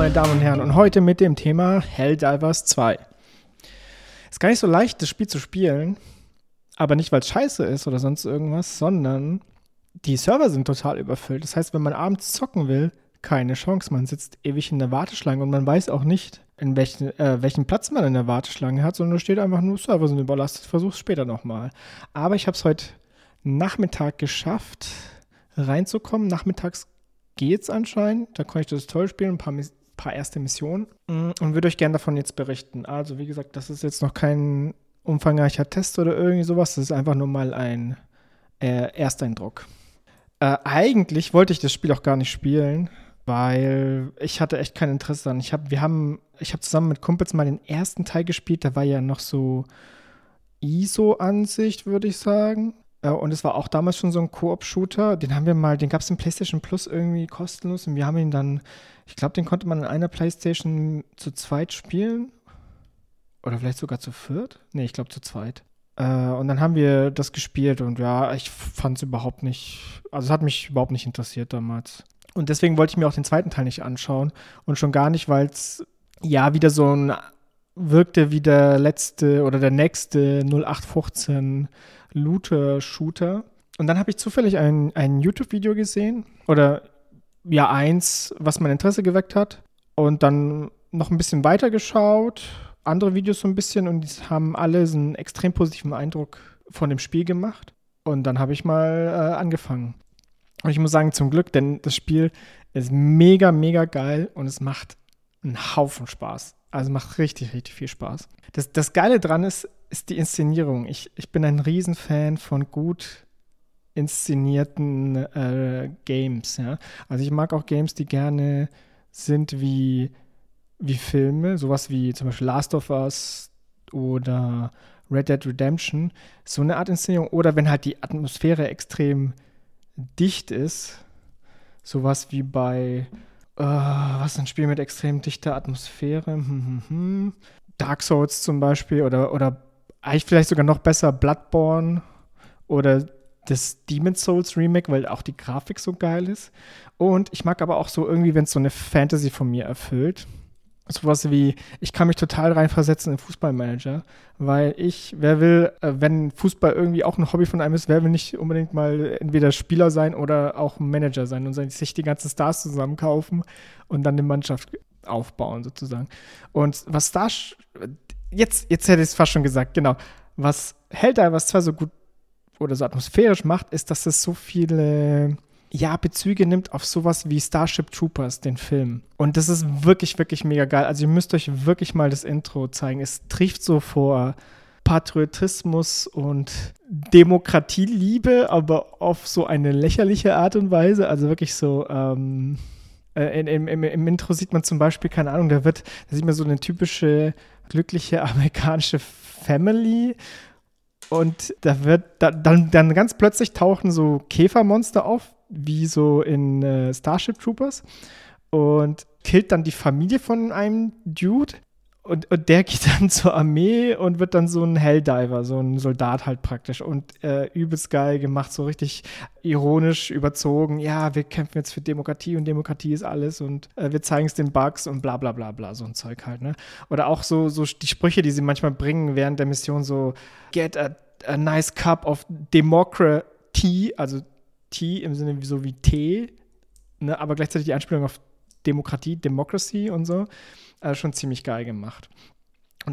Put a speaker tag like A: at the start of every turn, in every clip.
A: meine Damen und Herren, und heute mit dem Thema Helldivers 2. Ist gar nicht so leicht, das Spiel zu spielen, aber nicht, weil es scheiße ist oder sonst irgendwas, sondern die Server sind total überfüllt. Das heißt, wenn man abends zocken will, keine Chance. Man sitzt ewig in der Warteschlange und man weiß auch nicht, in welchen Platz man in der Warteschlange hat, sondern da steht einfach nur, Server sind überlastet, versuch's später nochmal. Aber ich habe es heute Nachmittag geschafft, reinzukommen. Nachmittags geht's anscheinend. Da konnte ich das toll spielen, ein paar erste Missionen und würde euch gerne davon jetzt berichten. Also wie gesagt, das ist jetzt noch kein umfangreicher Test oder irgendwie sowas. Das ist einfach nur mal ein Ersteindruck. Eigentlich wollte ich das Spiel auch gar nicht spielen, weil ich hatte echt kein Interesse daran. Ich habe zusammen mit Kumpels mal den ersten Teil gespielt. Da war ja noch so ISO-Ansicht, würde ich sagen. Und es war auch damals schon so ein Koop-Shooter. Den gab es im PlayStation Plus irgendwie kostenlos. Und wir haben ihn dann, ich glaube, den konnte man in einer PlayStation zu zweit spielen. Oder vielleicht sogar zu viert? Nee, ich glaube zu zweit. Und dann haben wir das gespielt und ja, ich fand es überhaupt nicht, also es hat mich überhaupt nicht interessiert damals. Und deswegen wollte ich mir auch den zweiten Teil nicht anschauen. Und schon gar nicht, weil es ja wieder wirkte wie der letzte oder der nächste 0815 Looter-Shooter. Und dann habe ich zufällig ein YouTube-Video gesehen. Oder ja, eins, was mein Interesse geweckt hat. Und dann noch ein bisschen weiter geschaut. Andere Videos so ein bisschen. Und die haben alle so einen extrem positiven Eindruck von dem Spiel gemacht. Und dann habe ich mal angefangen. Und ich muss sagen, zum Glück, denn das Spiel ist mega, mega geil. Und es macht einen Haufen Spaß. Also macht richtig, richtig viel Spaß. Das Geile dran ist die Inszenierung. Ich bin ein Riesenfan von gut inszenierten Games. Ja? Also ich mag auch Games, die gerne sind wie Filme. Sowas wie zum Beispiel Last of Us oder Red Dead Redemption. So eine Art Inszenierung. Oder wenn halt die Atmosphäre extrem dicht ist. Sowas wie bei was ist ein Spiel mit extrem dichter Atmosphäre? Dark Souls zum Beispiel oder eigentlich vielleicht sogar noch besser Bloodborne oder das Demon's Souls Remake, weil auch die Grafik so geil ist. Und ich mag aber auch so irgendwie, wenn es so eine Fantasy von mir erfüllt. Sowas wie, ich kann mich total reinversetzen in Fußballmanager, weil wer will, wenn Fußball irgendwie auch ein Hobby von einem ist, wer will nicht unbedingt mal entweder Spieler sein oder auch Manager sein und sich die ganzen Stars zusammenkaufen und dann eine Mannschaft aufbauen sozusagen. Und was jetzt hätte ich es fast schon gesagt, genau, was Helldivers 2 so gut oder so atmosphärisch macht, ist, dass es so viele Bezüge nimmt auf sowas wie Starship Troopers, den Film. Und das ist wirklich, wirklich mega geil. Also ihr müsst euch wirklich mal das Intro zeigen. Es trifft so vor Patriotismus und Demokratieliebe, aber auf so eine lächerliche Art und Weise. Also wirklich so, im Intro sieht man zum Beispiel, keine Ahnung, da sieht man so eine typische glückliche amerikanische Family. Und da wird dann ganz plötzlich tauchen so Käfermonster auf, wie so in Starship Troopers, und killt dann die Familie von einem Dude. Und der geht dann zur Armee und wird dann so ein Helldiver, so ein Soldat halt praktisch. Und übelst geil gemacht, so richtig ironisch überzogen. Ja, wir kämpfen jetzt für Demokratie und Demokratie ist alles und wir zeigen es den Bugs und bla bla bla bla, so ein Zeug halt, ne? Oder auch so die Sprüche, die sie manchmal bringen während der Mission, so get a nice cup of democracy, also Tea im Sinne so wie Tee, ne? Aber gleichzeitig die Anspielung auf Demokratie, Democracy und so. Schon ziemlich geil gemacht. Und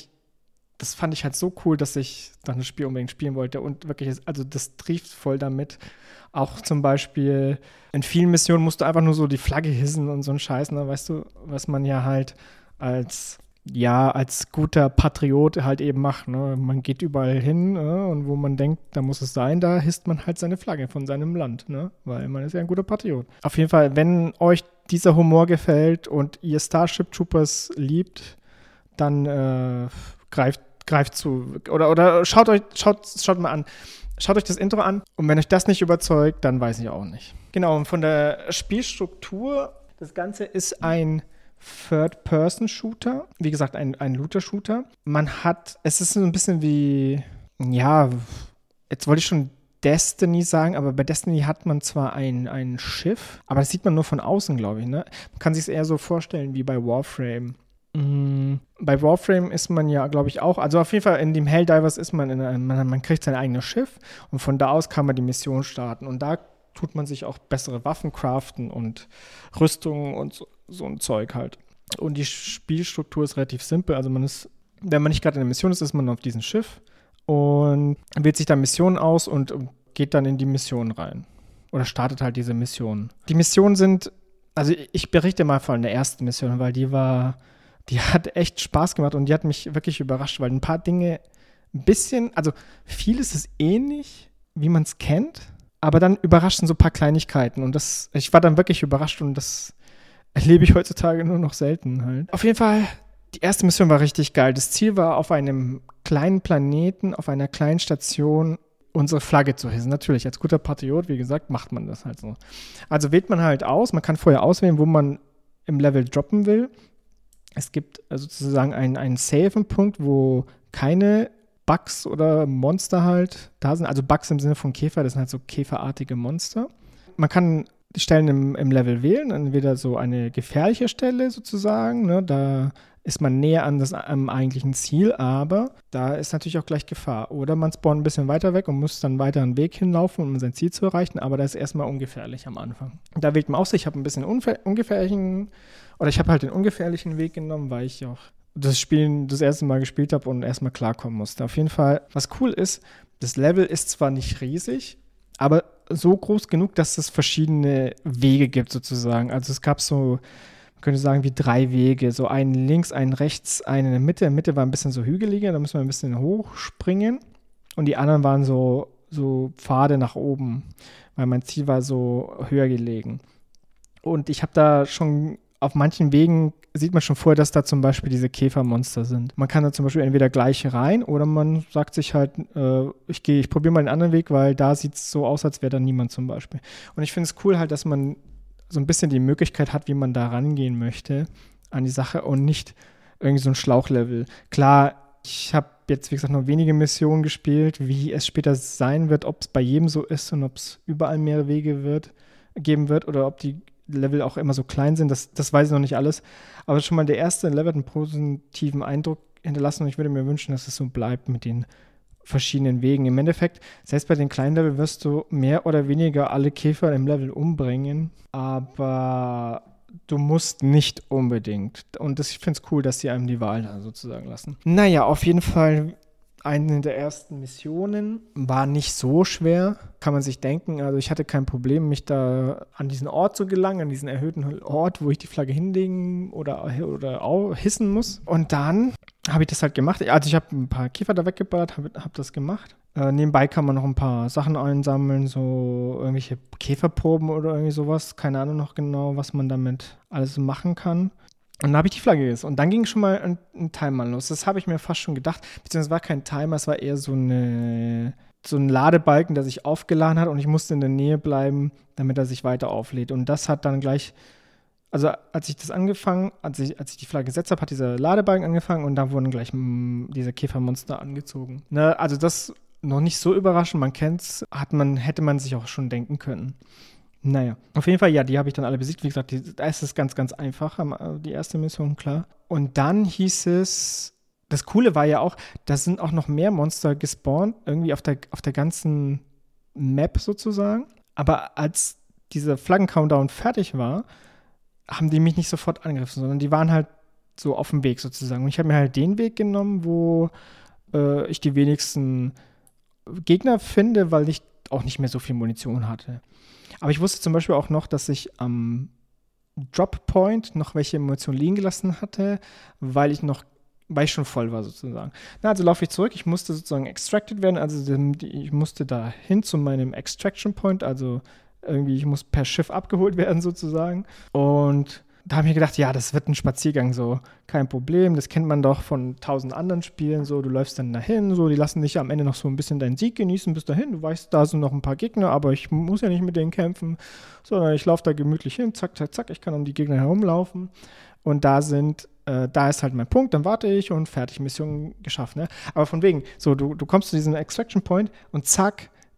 A: das fand ich halt so cool, dass ich dann das Spiel unbedingt spielen wollte. Und wirklich, also das trieft voll damit. Auch zum Beispiel in vielen Missionen musst du einfach nur so die Flagge hissen und so ein Scheiß, ne? Weißt du, was man ja halt als guter Patriot halt eben macht, ne? Man geht überall hin, ne? Und wo man denkt, da muss es sein, da hisst man halt seine Flagge von seinem Land, ne? Weil man ist ja ein guter Patriot. Auf jeden Fall, wenn euch dieser Humor gefällt und ihr Starship Troopers liebt, dann greift zu. Oder schaut mal an. Schaut euch das Intro an. Und wenn euch das nicht überzeugt, dann weiß ich auch nicht. Genau, und von der Spielstruktur, das Ganze ist ein Third-Person-Shooter. Wie gesagt, ein Looter-Shooter. Es ist so ein bisschen wie, ja, jetzt wollte ich schon Destiny sagen, aber bei Destiny hat man zwar ein Schiff, aber das sieht man nur von außen, glaube ich. Ne? Man kann sich es eher so vorstellen wie bei Warframe. Bei Warframe ist man ja, glaube ich, auch, also auf jeden Fall in dem Helldivers ist man, man kriegt sein eigenes Schiff und von da aus kann man die Mission starten und da tut man sich auch bessere Waffen craften und Rüstungen und so ein Zeug halt. Und die Spielstruktur ist relativ simpel, also wenn man nicht gerade in der Mission ist, ist man auf diesem Schiff und wählt sich dann Missionen aus und geht dann in die Mission rein oder startet halt diese Missionen. Die Missionen sind, also ich berichte mal von der ersten Mission, weil die hat echt Spaß gemacht und die hat mich wirklich überrascht, weil ein paar Dinge ein bisschen, also vieles ist ähnlich, wie man es kennt, aber dann überraschen so ein paar Kleinigkeiten und ich war dann wirklich überrascht und das erlebe ich heutzutage nur noch selten halt. Auf jeden Fall, die erste Mission war richtig geil. Das Ziel war, auf einem kleinen Planeten, auf einer kleinen Station unsere Flagge zu hissen. Natürlich, als guter Patriot, wie gesagt, macht man das halt so. Also wählt man halt aus, man kann vorher auswählen, wo man im Level droppen will. Es gibt sozusagen einen Save-Punkt, wo keine Bugs oder Monster halt da sind. Also Bugs im Sinne von Käfer, das sind halt so käferartige Monster. Man kann die Stellen im Level wählen, entweder so eine gefährliche Stelle sozusagen, ne, da ist man näher am eigentlichen Ziel, aber da ist natürlich auch gleich Gefahr. Oder man spawnt ein bisschen weiter weg und muss dann weiter einen Weg hinlaufen, um sein Ziel zu erreichen, aber da ist erstmal ungefährlich am Anfang. Da wählt man aus, ich habe ein bisschen ich habe halt den ungefährlichen Weg genommen, weil ich auch das Spiel das erste Mal gespielt habe und erstmal klarkommen musste. Auf jeden Fall, was cool ist, das Level ist zwar nicht riesig, aber so groß genug, dass es verschiedene Wege gibt sozusagen. Also es gab so, man könnte sagen, wie 3 Wege. So einen links, einen rechts, einen in der Mitte. In der Mitte war ein bisschen so hügeliger, da müssen wir ein bisschen hochspringen. Und die anderen waren so Pfade nach oben, weil mein Ziel war so höher gelegen. Und ich habe da schon auf manchen Wegen sieht man schon vorher, dass da zum Beispiel diese Käfermonster sind. Man kann da zum Beispiel entweder gleich rein oder man sagt sich halt, ich probiere mal einen anderen Weg, weil da sieht es so aus, als wäre da niemand zum Beispiel. Und ich finde es cool halt, dass man so ein bisschen die Möglichkeit hat, wie man da rangehen möchte an die Sache und nicht irgendwie so ein Schlauchlevel. Klar, ich habe jetzt, wie gesagt, noch wenige Missionen gespielt, wie es später sein wird, ob es bei jedem so ist und ob es überall mehr Wege geben wird oder ob die Level auch immer so klein sind, das weiß ich noch nicht alles. Aber schon mal der erste Level hat einen positiven Eindruck hinterlassen und ich würde mir wünschen, dass es so bleibt mit den verschiedenen Wegen. Im Endeffekt, selbst bei den kleinen Level wirst du mehr oder weniger alle Käfer im Level umbringen, aber du musst nicht unbedingt. Und ich finde es cool, dass sie einem die Wahl da sozusagen lassen. Naja, auf jeden Fall eine der ersten Missionen war nicht so schwer, kann man sich denken. Also ich hatte kein Problem, mich da an diesen Ort zu gelangen, an diesen erhöhten Ort, wo ich die Flagge hinlegen oder auch hissen muss. Und dann habe ich das halt gemacht. Also ich habe ein paar Käfer da weggeballert, habe das gemacht. Nebenbei kann man noch ein paar Sachen einsammeln, so irgendwelche Käferproben oder irgendwie sowas. Keine Ahnung noch genau, was man damit alles machen kann. Und dann habe ich die Flagge gegessen. Und dann ging schon mal ein Timer los. Das habe ich mir fast schon gedacht. Beziehungsweise es war kein Timer, es war eher so ein Ladebalken, der sich aufgeladen hat und ich musste in der Nähe bleiben, damit er sich weiter auflädt. Und das hat dann gleich, also als ich die Flagge gesetzt habe, hat dieser Ladebalken angefangen und da wurden gleich diese Käfermonster angezogen. Ne, also das noch nicht so überraschend, man kennt's, hätte man sich auch schon denken können. Naja, auf jeden Fall, ja, die habe ich dann alle besiegt. Wie gesagt, da ist es ganz, ganz einfach, die erste Mission, klar. Und dann hieß es, das Coole war ja auch, da sind auch noch mehr Monster gespawnt, irgendwie auf der ganzen Map sozusagen. Aber als dieser Flaggen-Countdown fertig war, haben die mich nicht sofort angegriffen, sondern die waren halt so auf dem Weg sozusagen. Und ich habe mir halt den Weg genommen, wo ich die wenigsten Gegner finde, weil ich auch nicht mehr so viel Munition hatte. Aber ich wusste zum Beispiel auch noch, dass ich am Drop Point noch welche Munition liegen gelassen hatte, weil ich schon voll war sozusagen. Na, also laufe ich zurück, ich musste sozusagen extracted werden, also ich musste da hin zu meinem Extraction Point, also irgendwie, ich muss per Schiff abgeholt werden sozusagen. Und da habe ich mir gedacht, ja, das wird ein Spaziergang, so, kein Problem, das kennt man doch von 1000 anderen Spielen, so, du läufst dann dahin, so, die lassen dich am Ende noch so ein bisschen deinen Sieg genießen bis dahin, du weißt, da sind noch ein paar Gegner, aber ich muss ja nicht mit denen kämpfen, sondern ich laufe da gemütlich hin, zack, zack, zack, ich kann um die Gegner herumlaufen und da ist halt mein Punkt, dann warte ich und fertig, Mission geschafft, ne? Aber von wegen, so, du kommst zu diesem Extraction Point und zack,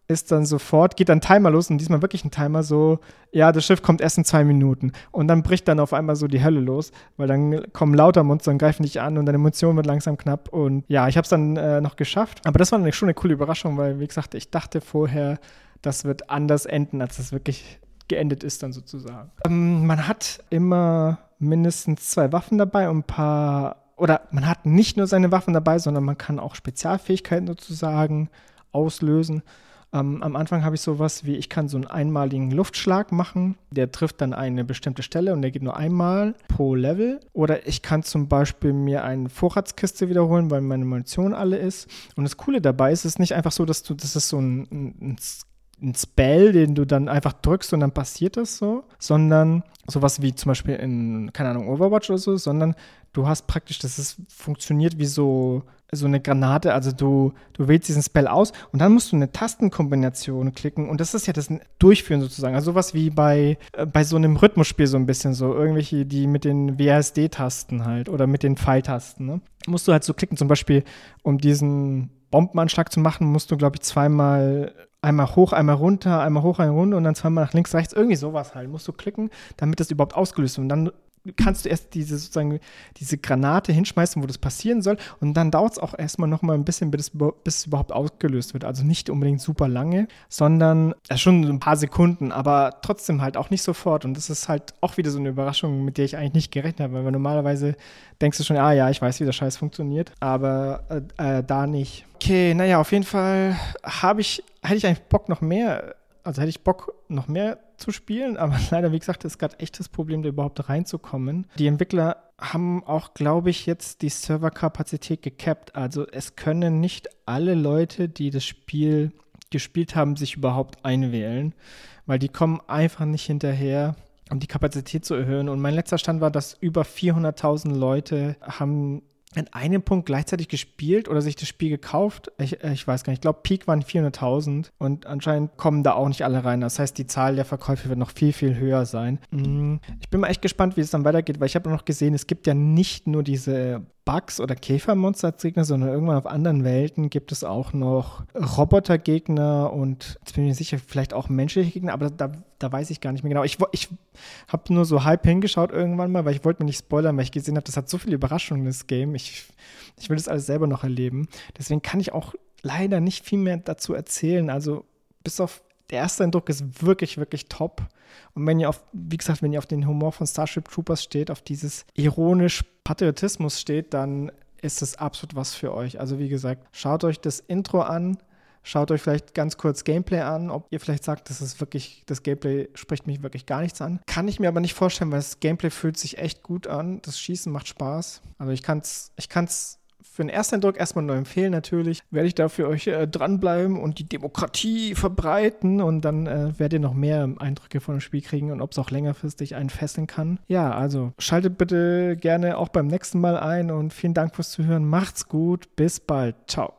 A: ist dann sofort, geht dann Timer los und diesmal wirklich ein Timer so, ja, das Schiff kommt erst in 2 Minuten. Und dann bricht dann auf einmal so die Hölle los, weil dann kommen lauter Monster und greifen dich an und deine Munition wird langsam knapp. Und ja, ich habe es dann noch geschafft. Aber das war schon eine coole Überraschung, weil, wie gesagt, ich dachte vorher, das wird anders enden, als es wirklich geendet ist dann sozusagen. Man hat immer mindestens 2 Waffen dabei und oder man hat nicht nur seine Waffen dabei, sondern man kann auch Spezialfähigkeiten sozusagen auslösen. Am Anfang habe ich sowas wie, ich kann so einen einmaligen Luftschlag machen, der trifft dann eine bestimmte Stelle und der geht nur einmal pro Level. Oder ich kann zum Beispiel mir eine Vorratskiste wiederholen, weil meine Munition alle ist. Und das Coole dabei ist, es ist nicht einfach so, das ist so ein Spell, den du dann einfach drückst und dann passiert das so, sondern sowas wie zum Beispiel in, keine Ahnung, Overwatch oder so, sondern du hast praktisch, funktioniert wie so eine Granate, also du wählst diesen Spell aus und dann musst du eine Tastenkombination klicken und das ist ja das Durchführen sozusagen, also sowas wie bei so einem Rhythmusspiel so ein bisschen so, irgendwelche, die mit den WASD-Tasten halt oder mit den Pfeiltasten, ne? Musst du halt so klicken, zum Beispiel, um diesen Bombenanschlag zu machen, musst du, glaube ich, einmal hoch, einmal runter, einmal hoch, einmal runter und dann zweimal nach links, rechts, irgendwie sowas halt, musst du klicken, damit das überhaupt ausgelöst wird und dann kannst du erst diese Granate hinschmeißen, wo das passieren soll und dann dauert es auch erstmal noch mal ein bisschen, bis es überhaupt ausgelöst wird. Also nicht unbedingt super lange, sondern schon ein paar Sekunden, aber trotzdem halt auch nicht sofort und das ist halt auch wieder so eine Überraschung, mit der ich eigentlich nicht gerechnet habe, weil normalerweise denkst du schon, ja, ich weiß, wie der Scheiß funktioniert, aber da nicht. Okay, naja, auf jeden Fall hätte ich eigentlich Bock noch mehr zu spielen, aber leider, wie gesagt, ist gerade echt das Problem, da überhaupt reinzukommen. Die Entwickler haben auch, glaube ich, jetzt die Serverkapazität gekappt. Also es können nicht alle Leute, die das Spiel gespielt haben, sich überhaupt einwählen, weil die kommen einfach nicht hinterher, um die Kapazität zu erhöhen. Und mein letzter Stand war, dass über 400.000 Leute haben an einem Punkt gleichzeitig gespielt oder sich das Spiel gekauft. Ich weiß gar nicht, ich glaube, Peak waren 400.000 und anscheinend kommen da auch nicht alle rein. Das heißt, die Zahl der Verkäufe wird noch viel, viel höher sein. Ich bin mal echt gespannt, wie es dann weitergeht, weil ich habe noch gesehen, es gibt ja nicht nur diese Bugs oder Käfermonster als Gegner, sondern irgendwann auf anderen Welten gibt es auch noch Robotergegner und jetzt bin ich mir sicher, vielleicht auch menschliche Gegner, aber da weiß ich gar nicht mehr genau. Ich habe nur so halb hingeschaut irgendwann mal, weil ich wollte mir nicht spoilern, weil ich gesehen habe, das hat so viele Überraschungen, das Game. Ich will das alles selber noch erleben. Deswegen kann ich auch leider nicht viel mehr dazu erzählen. Also bis auf der erste Eindruck ist wirklich, wirklich top. Und wenn ihr wie gesagt, wenn ihr auf den Humor von Starship Troopers steht, auf dieses ironisch Patriotismus steht, dann ist das absolut was für euch. Also wie gesagt, schaut euch das Intro an, schaut euch vielleicht ganz kurz Gameplay an, ob ihr vielleicht sagt, das Gameplay spricht mich wirklich gar nichts an. Kann ich mir aber nicht vorstellen, weil das Gameplay fühlt sich echt gut an. Das Schießen macht Spaß. Also ich kann's für den ersten Eindruck erstmal nur empfehlen, natürlich. Werde ich da für euch dranbleiben und die Demokratie verbreiten und dann werdet ihr noch mehr Eindrücke von dem Spiel kriegen und ob es auch längerfristig einen fesseln kann. Ja, also schaltet bitte gerne auch beim nächsten Mal ein und vielen Dank fürs Zuhören. Macht's gut, bis bald. Ciao.